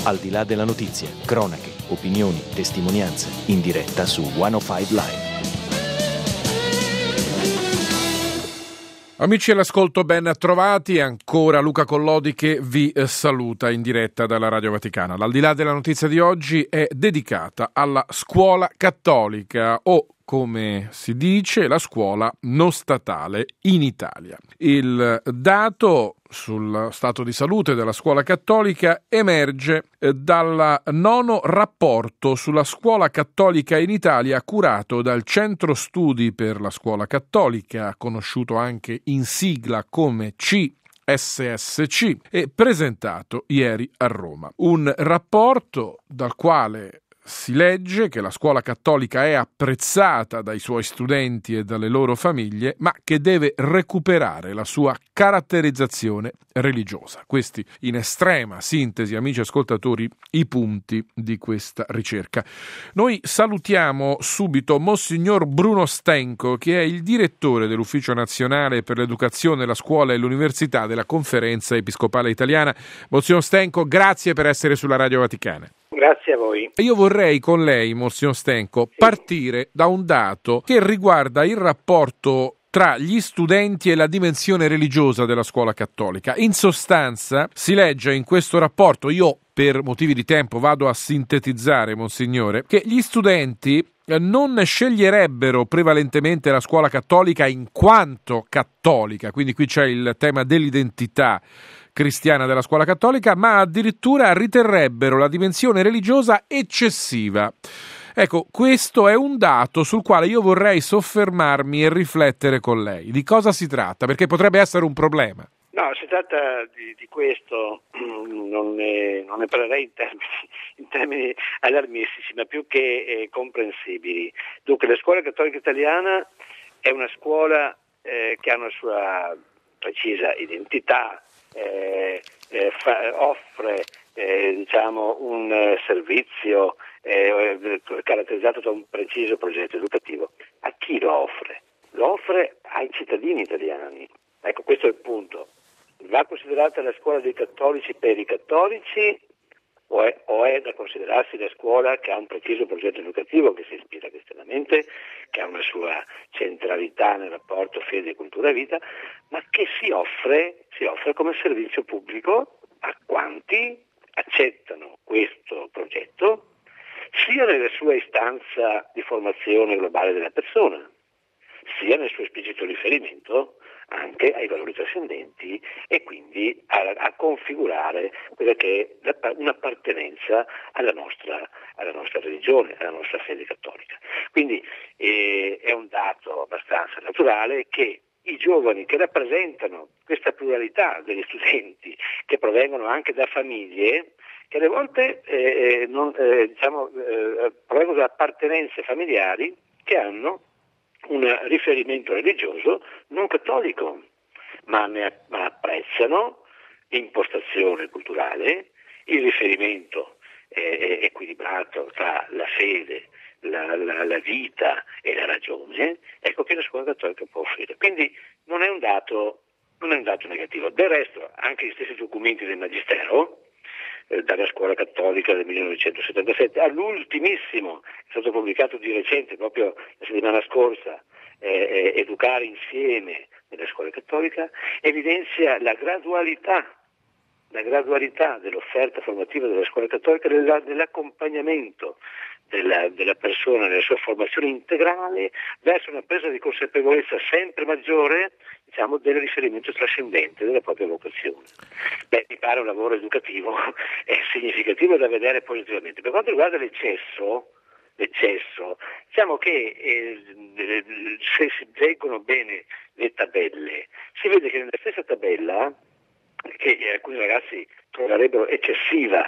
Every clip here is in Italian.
Al di là della notizia, cronache, opinioni, testimonianze, in diretta su 105 Live. Amici all'ascolto, ben trovati. Ancora Luca Collodi che vi saluta in diretta dalla Radio Vaticana. L'Al di là della notizia di oggi è dedicata alla scuola cattolica o, come si dice, la scuola non statale in Italia. Il dato sul stato di salute della scuola cattolica emerge dal 9° rapporto sulla scuola cattolica in Italia curato dal Centro Studi per la Scuola Cattolica, conosciuto anche in sigla come CSSC, e presentato ieri a Roma. Un rapporto dal quale si legge che la scuola cattolica è apprezzata dai suoi studenti e dalle loro famiglie, ma che deve recuperare la sua caratterizzazione religiosa. Questi, in estrema sintesi, amici ascoltatori, i punti di questa ricerca. Noi salutiamo subito Monsignor Bruno Stenco, che è il direttore dell'Ufficio Nazionale per l'Educazione, la Scuola e l'Università della Conferenza Episcopale Italiana. Monsignor Stenco, grazie per essere sulla Radio Vaticana. Grazie a voi. Io vorrei con lei, Monsignor Stenco, partire da un dato che riguarda il rapporto tra gli studenti e la dimensione religiosa della scuola cattolica. In sostanza, si legge in questo rapporto, io per motivi di tempo vado a sintetizzare, Monsignore, che gli studenti non sceglierebbero prevalentemente la scuola cattolica in quanto cattolica, quindi qui c'è il tema dell'identità cristiana della scuola cattolica, ma addirittura riterrebbero la dimensione religiosa eccessiva. Ecco, questo è un dato sul quale io vorrei soffermarmi e riflettere con lei. Di cosa si tratta? Perché potrebbe essere un problema. No, si tratta di questo, non ne parlerei in termini allarmistici, ma più che comprensibili. Dunque, la scuola cattolica italiana è una scuola che ha una sua precisa identità, offre un servizio caratterizzato da un preciso progetto educativo. A chi lo offre? Lo offre ai cittadini italiani. Ecco, questo è il punto. Va considerata la scuola dei cattolici per i cattolici o è da considerarsi la scuola che ha un preciso progetto educativo che si ispira cristianamente, che ha una sua centralità nel rapporto fede, cultura e vita, ma che si offre come servizio pubblico a quanti accettano questo progetto, sia nella sua istanza di formazione globale della persona, sia nel suo esplicito riferimento anche ai valori trascendenti e quindi a configurare quella che è un'appartenenza alla nostra religione, alla nostra fede cattolica. Quindi è un dato abbastanza naturale che i giovani che rappresentano questa pluralità degli studenti, che provengono anche da famiglie che alle volte provengono da appartenenze familiari che hanno un riferimento religioso non cattolico, ma apprezzano l'impostazione culturale, il riferimento equilibrato tra la fede, la vita e la ragione, ecco che la scuola cattolica può offrire. Quindi non è un dato negativo. Del resto, anche gli stessi documenti del Magistero, dalla scuola cattolica del 1977 all'ultimissimo, è stato pubblicato di recente, proprio la settimana scorsa, Educare insieme nella scuola cattolica, evidenzia la gradualità dell'offerta formativa della scuola cattolica, dell'accompagnamento della persona nella sua formazione integrale verso una presa di consapevolezza sempre maggiore, del riferimento trascendente della propria vocazione. Mi pare un lavoro educativo significativo da vedere positivamente. Per quanto riguarda l'eccesso, diciamo che se si leggono bene le tabelle, si vede che nella stessa tabella, che alcuni ragazzi troverebbero eccessiva,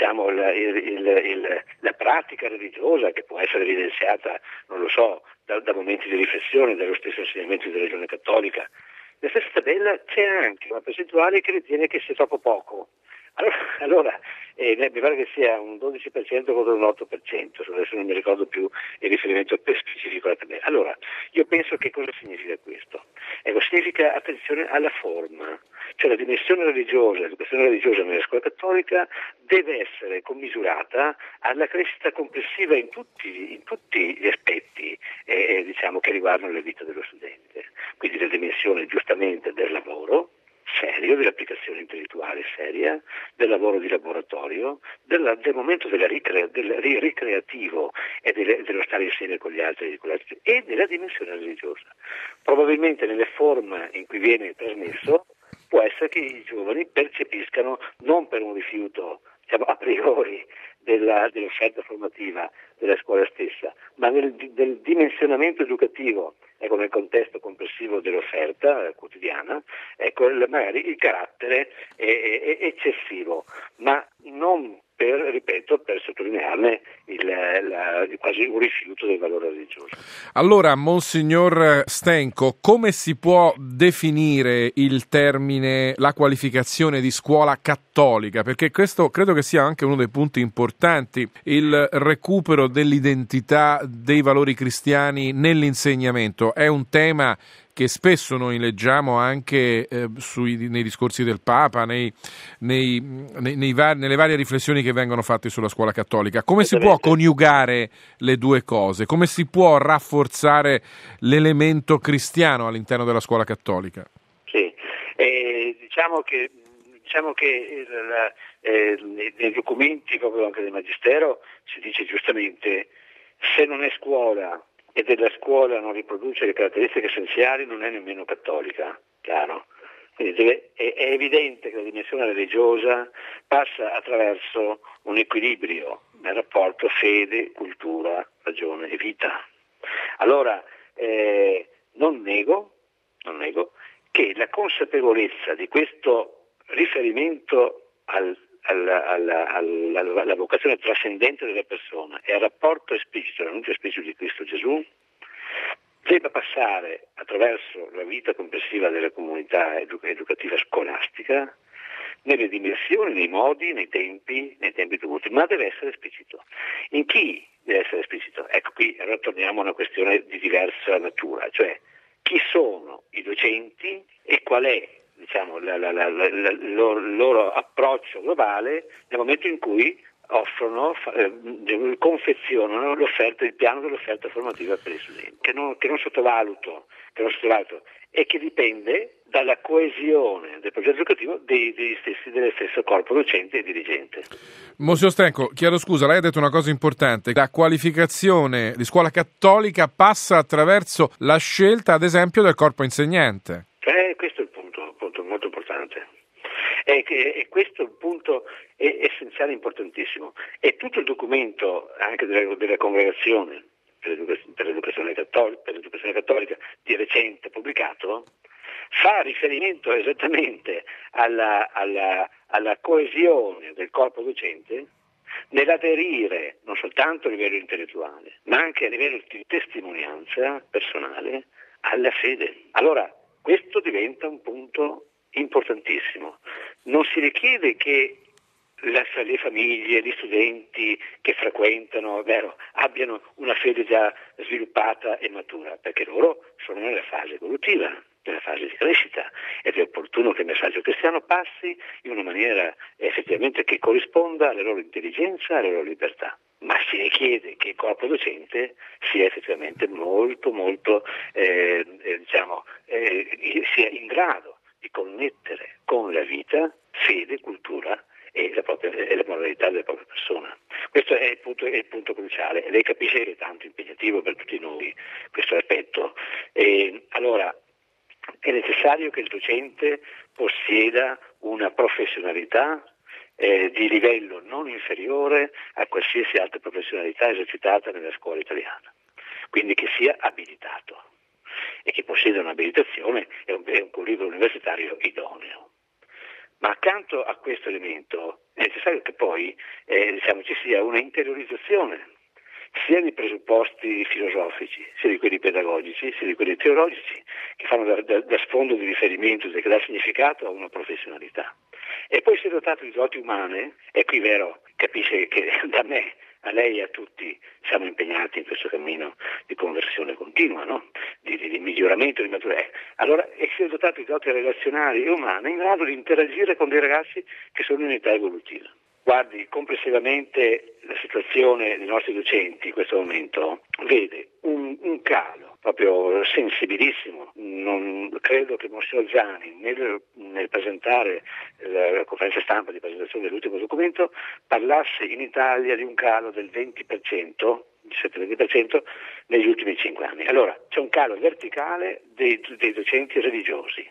la pratica religiosa, che può essere evidenziata, da momenti di riflessione, dallo stesso insegnamento di religione cattolica. Nella stessa tabella c'è anche una percentuale che ritiene che sia troppo poco. Allora mi pare che sia un 12% contro un 8%, adesso non mi ricordo più il riferimento specifico alla tabella. Allora, io penso che cosa significa questo? Significa attenzione alla forma, cioè la dimensione religiosa, l'educazione religiosa nella scuola cattolica deve essere commisurata alla crescita complessiva in tutti gli aspetti che riguardano la vita dello studente. Quindi la dimensione giustamente del lavoro serio, dell'applicazione intellettuale seria, del lavoro di laboratorio, del momento del ricreativo e dello stare insieme con gli altri e della dimensione religiosa. Probabilmente nelle forme in cui viene trasmesso può essere che i giovani percepiscano non per un rifiuto a priori dell'offerta formativa della scuola stessa, ma del dimensionamento educativo, nel contesto complessivo dell'offerta quotidiana, magari il carattere è eccessivo, ma non per sottolinearne quasi un rifiuto del valore religioso. Allora, Monsignor Stenco, come si può definire il termine, la qualificazione di scuola cattolica? Perché questo credo che sia anche uno dei punti importanti, il recupero dell'identità dei valori cristiani nell'insegnamento. È un tema che spesso noi leggiamo anche nei discorsi del Papa, nelle varie riflessioni che vengono fatte sulla scuola cattolica. Come si può coniugare le due cose? Come si può rafforzare l'elemento cristiano all'interno della scuola cattolica? Sì, diciamo che nei documenti proprio anche del Magistero si dice giustamente: se non è scuola e della scuola non riproduce le caratteristiche essenziali, non è nemmeno cattolica, chiaro. Quindi è evidente che la dimensione religiosa passa attraverso un equilibrio nel rapporto fede, cultura, ragione e vita. Allora, non nego che la consapevolezza di questo riferimento alla vocazione trascendente della persona e al rapporto esplicito, l'annuncio esplicito di Cristo Gesù, debba passare attraverso la vita complessiva della comunità educativa scolastica, nelle dimensioni, nei modi, nei tempi dovuti, ma deve essere esplicito. In chi deve essere esplicito? Ecco, qui allora torniamo a una questione di diversa natura, cioè chi sono i docenti e qual è il loro approccio globale nel momento in cui confezionano il piano dell'offerta formativa per gli studenti, che non sottovaluto e che dipende dalla coesione del progetto educativo dello stesso corpo docente e dirigente. Monsignor Stenco, chiedo scusa, lei ha detto una cosa importante: la qualificazione di scuola cattolica passa attraverso la scelta, ad esempio, del corpo insegnante. Questo è il punto molto importante. E questo è un punto essenziale, importantissimo. E tutto il documento anche della congregazione per l'educazione cattolica di recente pubblicato fa riferimento esattamente alla coesione del corpo docente nell'aderire non soltanto a livello intellettuale, ma anche a livello di testimonianza personale alla fede. Allora, questo diventa un punto importantissimo. Non si richiede che le famiglie, gli studenti che frequentano, abbiano una fede già sviluppata e matura, perché loro sono nella fase evolutiva, nella fase di crescita, ed è opportuno che il messaggio cristiano passi in una maniera effettivamente che corrisponda alla loro intelligenza e alla loro libertà. Ma si richiede che il corpo docente sia effettivamente molto sia in grado di connettere con la vita, fede, cultura e la moralità della propria persona. Questo è il punto cruciale, e lei capisce che è tanto impegnativo per tutti noi questo aspetto. Allora, è necessario che il docente possieda una professionalità di livello non inferiore a qualsiasi altra professionalità esercitata nella scuola italiana, quindi che sia abilitato e che possieda un'abilitazione e un curriculum universitario idoneo. Ma accanto a questo elemento è necessario che poi ci sia una interiorizzazione sia di presupposti filosofici, sia di quelli pedagogici, sia di quelli teologici, che fanno da sfondo di riferimento, che dà significato a una professionalità. E poi si è dotato di doti umane, e qui capisce che da me a lei e a tutti siamo impegnati in questo cammino di conversione continua, no? di miglioramento, di maturità. Allora, si è dotato di doti relazionali e umane in grado di interagire con dei ragazzi che sono in età evolutiva. Guardi, complessivamente la situazione dei nostri docenti in questo momento vede un calo proprio sensibilissimo. Non credo che Monsignor Zani nel presentare la conferenza stampa di presentazione dell'ultimo documento parlasse in Italia di un calo del 20%, 17-20% negli ultimi 5 anni. Allora c'è un calo verticale dei docenti religiosi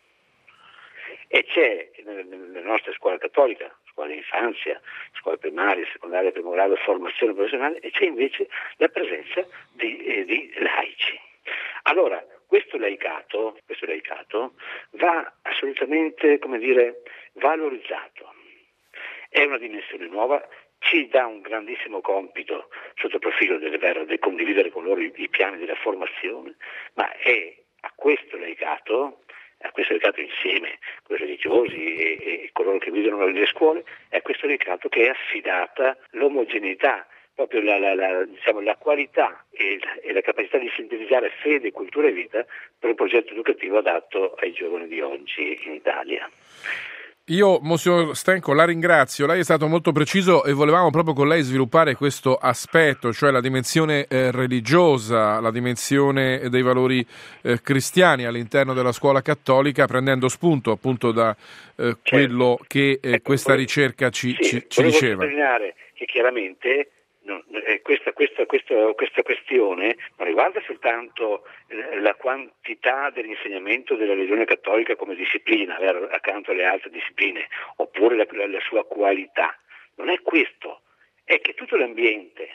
e c'è nella nostra scuola cattolica, scuola di infanzia, scuola primaria, secondaria, primo grado, formazione professionale, e c'è invece la presenza di laici. Allora, questo laicato va assolutamente, valorizzato. È una dimensione nuova, ci dà un grandissimo compito sotto il profilo del condividere con loro i piani della formazione, ma è a questo laicato insieme con i religiosi e coloro che guidano nelle scuole, è a questo laicato che è affidata l'omogeneità, proprio la qualità e la capacità di sintetizzare fede, cultura e vita per un progetto educativo adatto ai giovani di oggi in Italia. Io, Monsignor Stenco, la ringrazio. Lei è stato molto preciso e volevamo proprio con lei sviluppare questo aspetto, cioè la dimensione religiosa, la dimensione dei valori cristiani all'interno della scuola cattolica, prendendo spunto appunto da quello che questa ricerca ci diceva. Volevo sottolineare che chiaramente questa questione non riguarda soltanto la quantità dell'insegnamento della religione cattolica come disciplina accanto alle altre discipline, oppure la sua qualità. Non è questo, è che tutto l'ambiente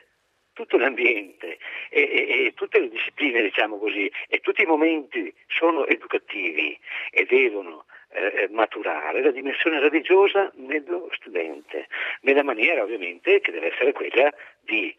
e tutte le discipline, diciamo così, e tutti i momenti sono educativi e devono maturare la dimensione religiosa nello studente, nella maniera ovviamente che deve essere quella di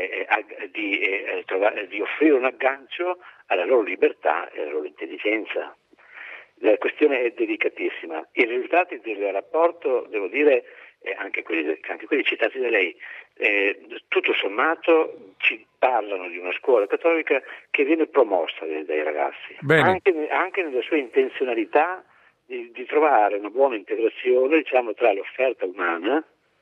offrire un aggancio alla loro libertà e alla loro intelligenza. La questione è delicatissima. I risultati del rapporto, devo dire, anche quelli citati da lei, tutto sommato ci parlano di una scuola cattolica che viene promossa dai ragazzi, anche nella sua intenzionalità di trovare una buona integrazione, tra l'offerta umana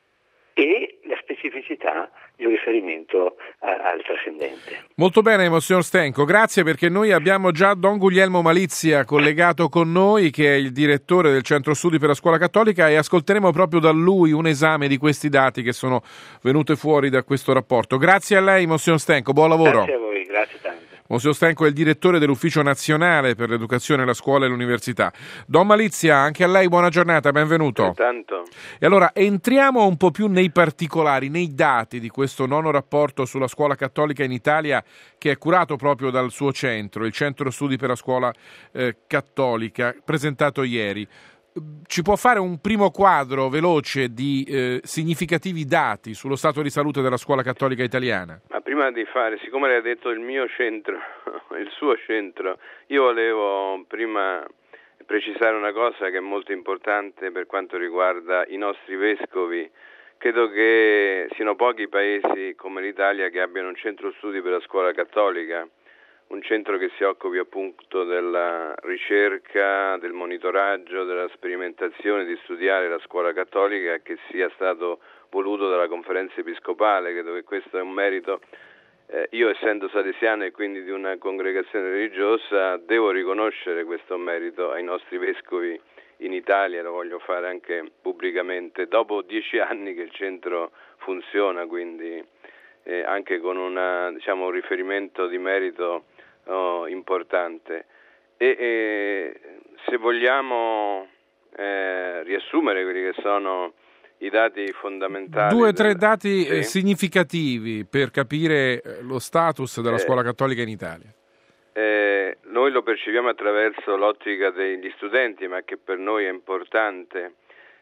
e la specificità di un riferimento al trascendente. Molto bene, Monsignor Stenco, grazie, perché noi abbiamo già Don Guglielmo Malizia collegato con noi, che è il direttore del Centro Studi per la Scuola Cattolica, e ascolteremo proprio da lui un esame di questi dati che sono venute fuori da questo rapporto. Grazie a lei, Monsignor Stenco, buon lavoro. Grazie a voi, grazie tanto. Monsignor Stenco è il direttore dell'Ufficio Nazionale per l'Educazione, la Scuola e l'Università. Don Malizia, anche a lei buona giornata, benvenuto. Tanto. E allora entriamo un po' più nei particolari, nei dati di questo nono rapporto sulla scuola cattolica in Italia, che è curato proprio dal suo centro, il Centro Studi per la Scuola Cattolica, presentato ieri. Ci può fare un primo quadro veloce di significativi dati sullo stato di salute della scuola cattolica italiana? Ma prima di fare, siccome lei ha detto il mio centro, il suo centro, io volevo prima precisare una cosa che è molto importante per quanto riguarda i nostri vescovi. Credo che siano pochi i paesi come l'Italia che abbiano un centro studi per la scuola cattolica, un centro che si occupi appunto della ricerca, del monitoraggio, della sperimentazione di studiare la scuola cattolica, che sia stato voluto dalla Conferenza Episcopale. Credo che questo è un merito. Io, essendo salesiano e quindi di una congregazione religiosa, devo riconoscere questo merito ai nostri vescovi in Italia, lo voglio fare anche pubblicamente, dopo 10 anni che il centro funziona, quindi anche con un riferimento di merito importante. E se vogliamo riassumere quelli che sono i dati fondamentali. 2 o 3 dati significativi per capire lo status della scuola cattolica in Italia. Noi lo percepiamo attraverso l'ottica degli studenti, ma che per noi è importante.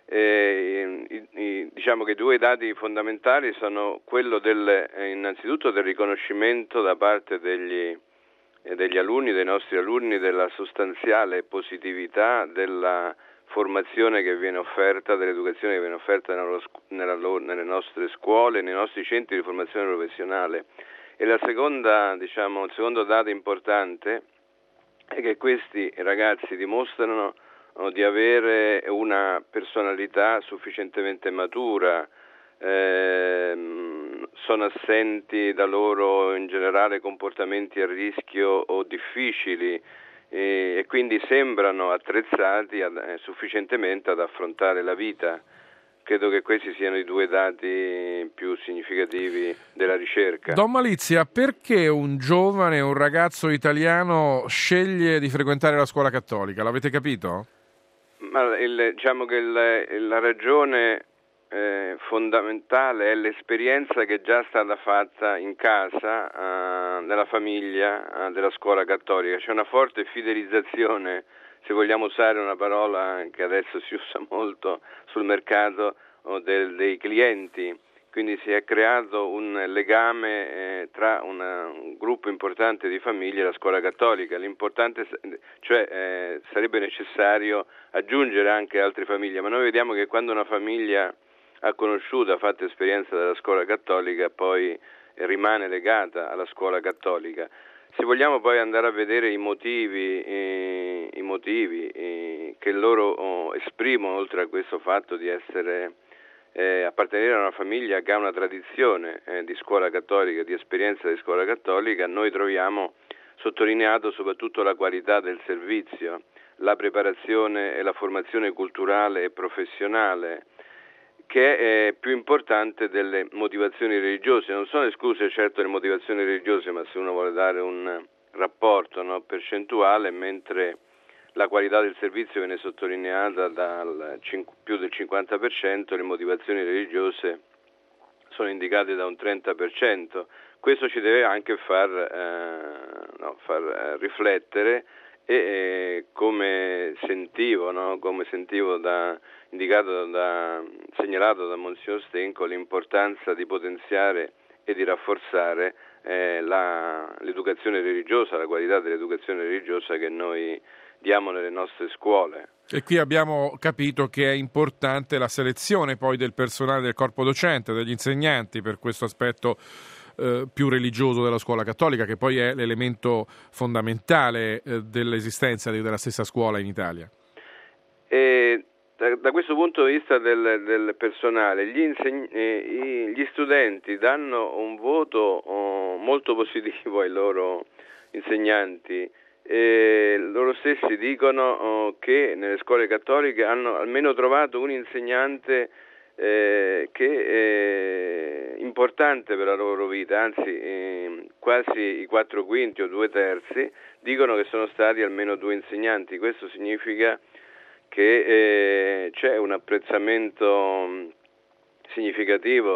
Diciamo che 2 dati fondamentali sono quello innanzitutto del riconoscimento da parte degli alunni, dei nostri alunni, della sostanziale positività della formazione che viene offerta, dell'educazione che viene offerta nelle nostre scuole, nei nostri centri di formazione professionale. E il secondo dato importante è che questi ragazzi dimostrano di avere una personalità sufficientemente matura, sono assenti da loro in generale comportamenti a rischio o difficili, e quindi sembrano attrezzati sufficientemente ad affrontare la vita. Credo che questi siano i due dati più significativi della ricerca. Don Malizia, perché un giovane, un ragazzo italiano sceglie di frequentare la scuola cattolica? L'avete capito? Ma diciamo che la ragione fondamentale è l'esperienza che è già stata fatta in casa, nella famiglia, della scuola cattolica. C'è una forte fidelizzazione, se vogliamo usare una parola che adesso si usa molto sul mercato, dei clienti. Quindi si è creato un legame tra un gruppo importante di famiglie e la scuola cattolica. L'importante, sarebbe necessario aggiungere anche altre famiglie, ma noi vediamo che quando una famiglia ha conosciuto, ha fatto esperienza della scuola cattolica, poi rimane legata alla scuola cattolica. Se vogliamo poi andare a vedere i motivi che loro esprimono, oltre a questo fatto di essere appartenere a una famiglia che ha una tradizione di scuola cattolica, di esperienza di scuola cattolica, noi troviamo sottolineato soprattutto la qualità del servizio, la preparazione e la formazione culturale e professionale, che è più importante delle motivazioni religiose. Non sono escluse certo le motivazioni religiose, ma se uno vuole dare un rapporto percentuale, mentre la qualità del servizio viene sottolineata dal più del 50%, le motivazioni religiose sono indicate da un 30%. Questo ci deve anche far riflettere, e come sentivo segnalato da Monsignor Stenco, l'importanza di potenziare e di rafforzare l'educazione religiosa, la qualità dell'educazione religiosa che noi diamo nelle nostre scuole. E qui abbiamo capito che è importante la selezione poi del personale del corpo docente, degli insegnanti, per questo aspetto più religioso della scuola cattolica, che poi è l'elemento fondamentale dell'esistenza della stessa scuola in Italia. E da questo punto di vista del personale, gli studenti danno un voto molto positivo ai loro insegnanti, e loro stessi dicono che nelle scuole cattoliche hanno almeno trovato un insegnante che è importante per la loro vita, anzi quasi i 4/5 o 2/3 dicono che sono stati almeno 2 insegnanti. Questo significa che c'è un apprezzamento significativo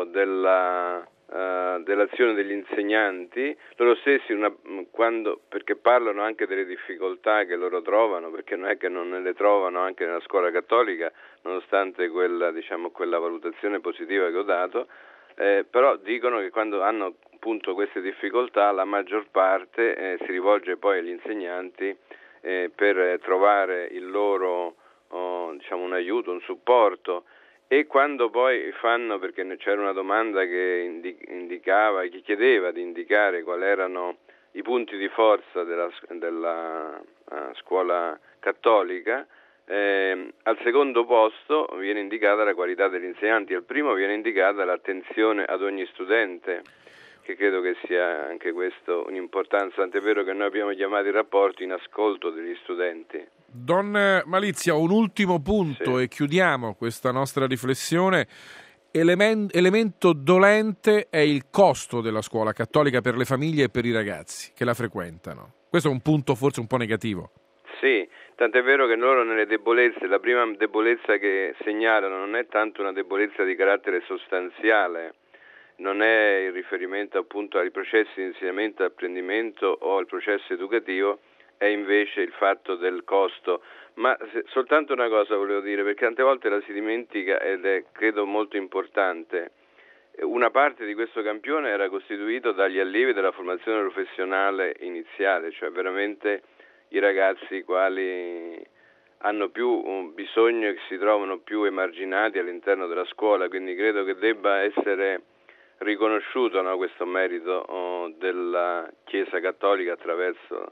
dell'azione degli insegnanti, loro stessi perché parlano anche delle difficoltà che loro trovano, perché non è che non le trovano anche nella scuola cattolica, nonostante quella valutazione positiva che ho dato, però dicono che quando hanno appunto queste difficoltà la maggior parte si rivolge poi agli insegnanti per trovare il loro un aiuto, un supporto. E quando poi perché c'era una domanda che che chiedeva di indicare quali erano i punti di forza della scuola cattolica, al secondo posto viene indicata la qualità degli insegnanti, al primo viene indicata l'attenzione ad ogni studente, che credo che sia anche questo un'importanza, tant'è vero che noi abbiamo chiamato il rapporto in ascolto degli studenti. Don Malizia, un ultimo punto, sì, e chiudiamo questa nostra riflessione. Elemento dolente è il costo della scuola cattolica per le famiglie e per i ragazzi che la frequentano. Questo è un punto forse un po' negativo. Sì, tant'è vero che loro nelle debolezze, la prima debolezza che segnalano non è tanto una debolezza di carattere sostanziale, non è il riferimento appunto ai processi di insegnamento e apprendimento o al processo educativo, è invece il fatto del costo. Ma soltanto una cosa volevo dire, perché tante volte la si dimentica ed è credo molto importante. Una parte di questo campione era costituito dagli allievi della formazione professionale iniziale, cioè veramente i ragazzi quali hanno più bisogno e che si trovano più emarginati all'interno della scuola, quindi credo che debba essere riconosciuto questo merito della Chiesa Cattolica attraverso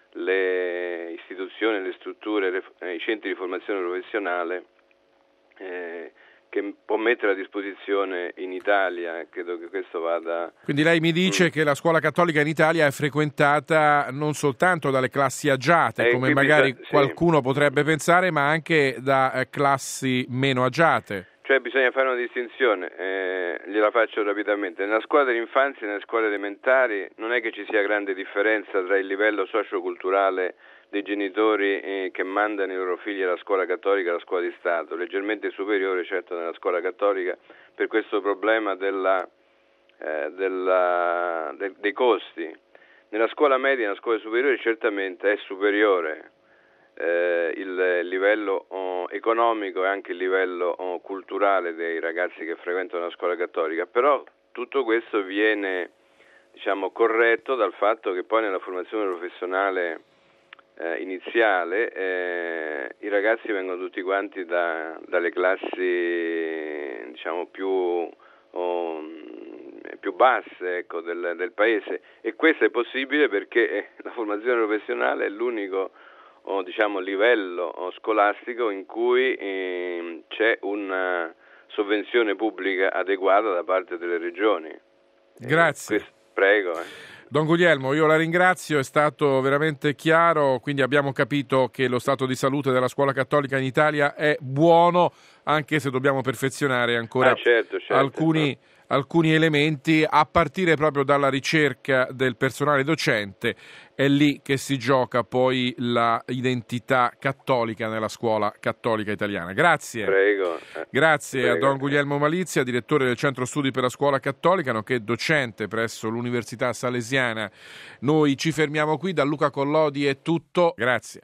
le istituzioni, le strutture, i centri di formazione professionale che può mettere a disposizione in Italia. Credo che questo vada... Quindi lei mi dice che la scuola cattolica in Italia è frequentata non soltanto dalle classi agiate, come magari qualcuno potrebbe pensare, ma anche da classi meno agiate. Cioè bisogna fare una distinzione, gliela faccio rapidamente. Nella scuola dell'infanzia e nelle scuole elementari non è che ci sia grande differenza tra il livello socioculturale dei genitori che mandano i loro figli alla scuola cattolica e alla scuola di Stato, leggermente superiore certo nella scuola cattolica per questo problema dei costi. Nella scuola media e nella scuola superiore certamente è superiore il livello economico e anche il livello culturale dei ragazzi che frequentano la scuola cattolica, però tutto questo viene corretto dal fatto che poi nella formazione professionale iniziale i ragazzi vengono tutti quanti dalle classi più basse, ecco, del paese, e questo è possibile perché la formazione professionale è l'unico livello scolastico in cui c'è una sovvenzione pubblica adeguata da parte delle regioni. Grazie. Prego. Don Guglielmo, io la ringrazio, è stato veramente chiaro, quindi abbiamo capito che lo stato di salute della scuola cattolica in Italia è buono, anche se dobbiamo perfezionare ancora certo. alcuni elementi, a partire proprio dalla ricerca del personale docente. È lì che si gioca poi la identità cattolica nella scuola cattolica italiana. Grazie. Prego. Grazie a Don Guglielmo Malizia, direttore del Centro Studi per la Scuola Cattolica, nonché docente presso l'Università Salesiana. Noi ci fermiamo qui, da Luca Collodi è tutto. Grazie.